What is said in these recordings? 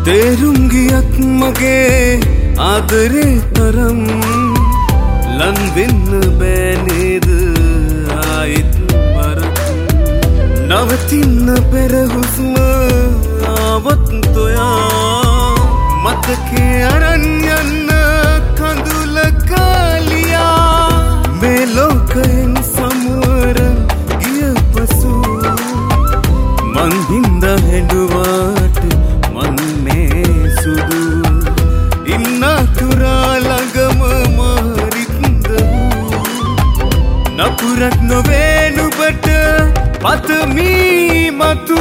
තේරුම් ගියත් මගේ ආදරේ තරම් ලන් වෙන්න බෑ නේද ආයිත් වරක් නවතින්න පෙර හුස්ම ආවත් තොයා මතකේ අරන් යන්න කඳුල කාලියා මේ ලෝකයෙන් සමවරන් ගිය පසු මං හින්දා හැඬුවාට මන් මේ සුදු ඉන්නතුරා ළඟම මාරිත්ද නපුරක් නොවේ නුඹට පතමි මතු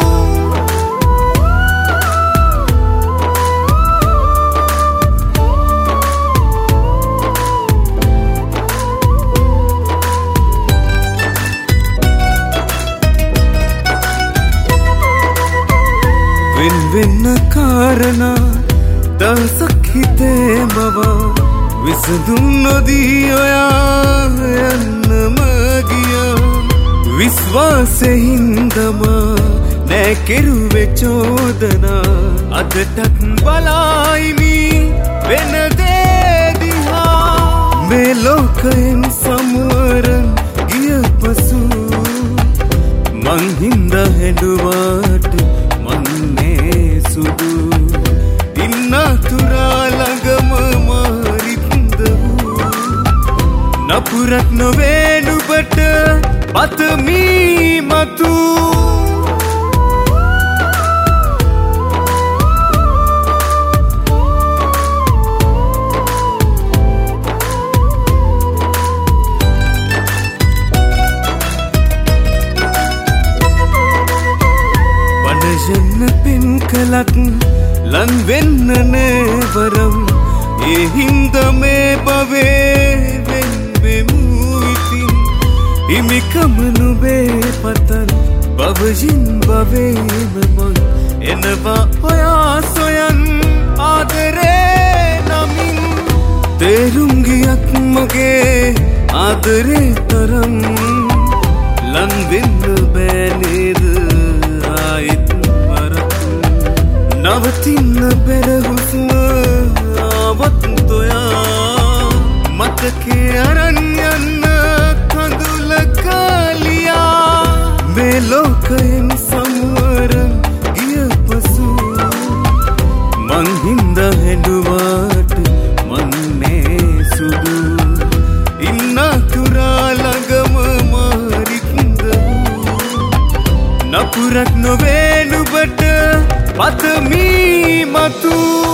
වෙන්න කාරණා දවසක් හිතේ මවා විසඳුම් නොදී ඔයා යන්නම ගියා විශ්වාසෙහින්දම නෑ කෙරුවේ චෝදනා අදටත් බලායිමි වෙන දේ දිහා මේ ලෝකයෙන් සමවරන් ගිය පසු මං හින්දා හැඬුවාට සුදු ඉන්නතුරා ළඟම මාරිත්ද නපුරක් නොවේ නුඹට පතමි මතු වනජන්න පින් කලක් ලන් වෙන්න නෑ වරම් ඒ හින්දා මේ භවේ වෙන්වෙමු ඉතින් හිමිකම නුඹේ පතන් භවයෙන් භවේම මං එනවා හොයා සොයන් ආදරේ නමින් තේරුම් ගියත් මගේ ආදරේ තරම් ලන් වෙන්න බෑ නේද ආයිත් නවතින්න පෙර හුස්ම ආවත් තොයා මතකේ අරන් යන්න කඳුල කාලියා මේ ලෝකයෙන් සමවරන් ගිය පසු මං හින්දා හැඬුවාට මන් මේ සුදු ඉන්නතුරා ළඟම මාරිත්ද නපුරක් නොවේ නුඹට පතමි මතු